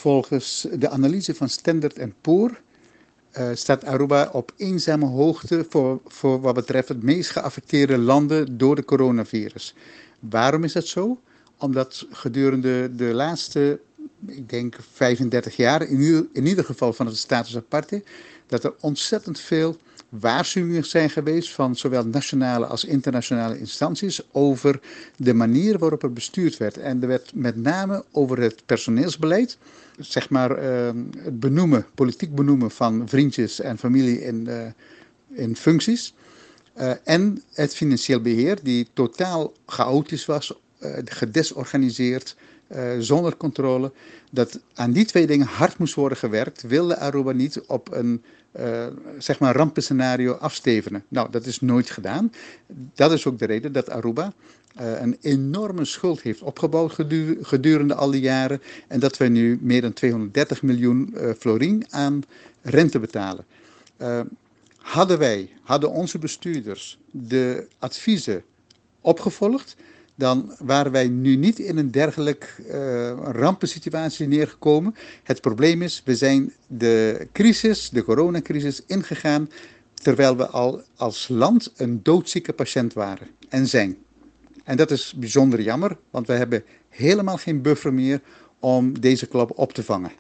Volgens de analyse van Standard & Poor staat Aruba op eenzame hoogte voor wat betreft het meest geaffecteerde landen door de coronavirus. Waarom is dat zo? Omdat gedurende de laatste, ik denk 35 jaar, in ieder geval van het status aparte, dat er ontzettend veel waarschuwingen zijn geweest van zowel nationale als internationale instanties over de manier waarop er bestuurd werd. En er werd met name over het personeelsbeleid, zeg maar het benoemen, politiek benoemen van vriendjes en familie in functies. En het financieel beheer, die totaal chaotisch was, gedesorganiseerd, zonder controle. Dat aan die twee dingen hard moest worden gewerkt, wilde Aruba niet op een zeg maar rampenscenario afstevenen. Nou, dat is nooit gedaan. Dat is ook de reden dat Aruba een enorme schuld heeft opgebouwd gedurende al die jaren. En dat wij nu meer dan 230 miljoen florien aan rente betalen. Hadden onze bestuurders de adviezen opgevolgd, dan waren wij nu niet in een dergelijke rampensituatie neergekomen. Het probleem is, we zijn de coronacrisis ingegaan, terwijl we al als land een doodzieke patiënt waren en zijn. En dat is bijzonder jammer, want we hebben helemaal geen buffer meer om deze klap op te vangen.